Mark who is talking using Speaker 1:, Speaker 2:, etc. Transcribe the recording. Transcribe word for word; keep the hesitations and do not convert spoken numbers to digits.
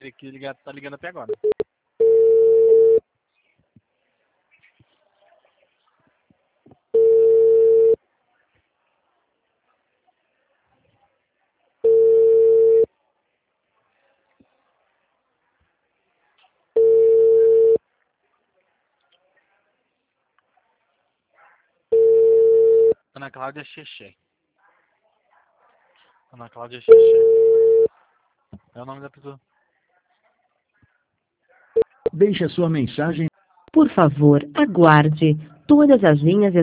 Speaker 1: Ele que liga, tá ligando até agora. Ana Cláudia Xexé. Ana Cláudia Xexé. É o nome da pessoa.
Speaker 2: Deixe a sua mensagem.
Speaker 3: Por favor, aguarde. Todas as linhas